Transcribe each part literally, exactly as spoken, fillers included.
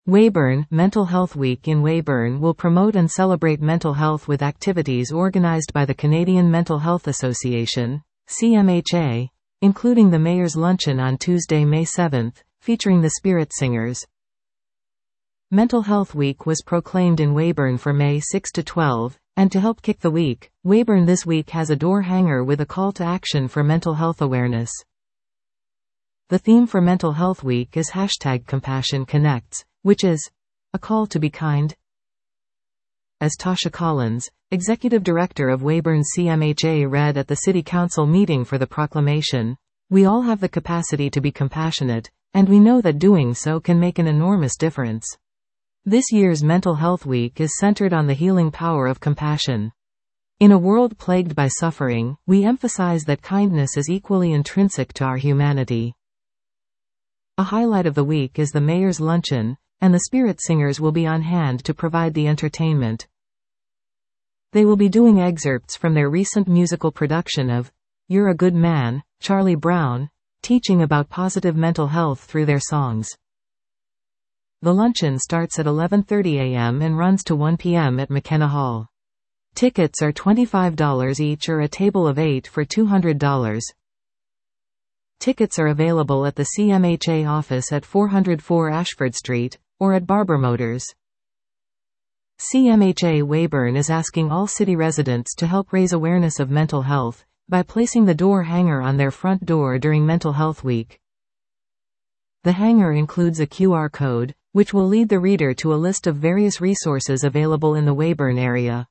Weyburn Mental Health Week in Weyburn will promote and celebrate mental health with activities organized by the Canadian Mental Health Association, C M H A, including the Mayor's Luncheon on Tuesday, May seventh, featuring the Spirit Singers. Mental Health Week was proclaimed in Weyburn for May sixth to twelfth, and to help kick the week, Weyburn this week has a door hanger with a call to action for mental health awareness. The theme for Mental Health Week is hashtag Compassion Connects, which is a call to be kind. As Tasha Collins, Executive Director of Weyburn C M H A, read at the City Council meeting for the proclamation, "We all have the capacity to be compassionate, and we know that doing so can make an enormous difference." This year's Mental Health Week is centered on the healing power of compassion. In a world plagued by suffering, we emphasize that kindness is equally intrinsic to our humanity. A highlight of the week is the Mayor's Luncheon, and the Spirit Singers will be on hand to provide the entertainment. They will be doing excerpts from their recent musical production of You're a Good Man, Charlie Brown, teaching about positive mental health through their songs. The luncheon starts at eleven thirty a m and runs to one p m at McKenna Hall. Tickets are twenty-five dollars each or a table of eight for two hundred dollars. Tickets are available at the C M H A office at four oh four Ashford Street, or at Barber Motors. C M H A Weyburn is asking all city residents to help raise awareness of mental health by placing the door hanger on their front door during Mental Health Week. The hanger includes a Q R code, which will lead the reader to a list of various resources available in the Weyburn area.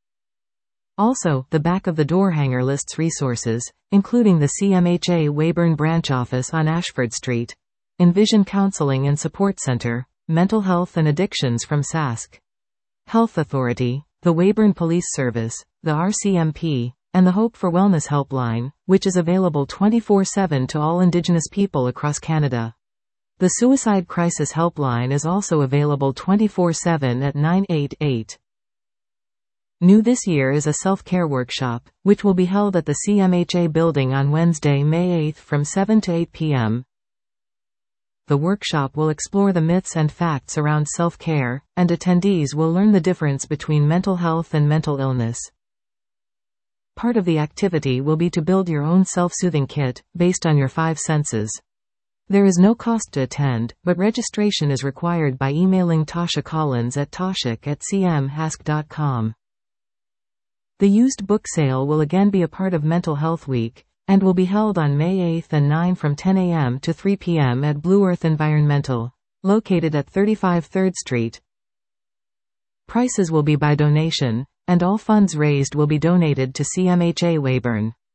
Also, the back of the door hanger lists resources, including the C M H A Weyburn branch office on Ashford Street, Envision Counseling and Support Center, Mental Health and Addictions from Sask Health Authority, the Weyburn Police Service, the R C M P, and the Hope for Wellness Helpline, which is available twenty-four seven to all Indigenous people across Canada. The Suicide Crisis Helpline is also available twenty-four seven at nine eight eight. New this year is a self-care workshop, which will be held at the C M H A building on Wednesday, May eighth from seven to eight p m The workshop will explore the myths and facts around self-care, and attendees will learn the difference between mental health and mental illness. Part of the activity will be to build your own self-soothing kit, based on your five senses. There is no cost to attend, but registration is required by emailing Tasha Collins at toshik at c m hask dot com. The used book sale will again be a part of Mental Health Week, and will be held on May eighth and ninth from ten a m to three p m at Blue Earth Environmental, located at thirty-five third Street. Prices will be by donation, and all funds raised will be donated to C M H A Weyburn.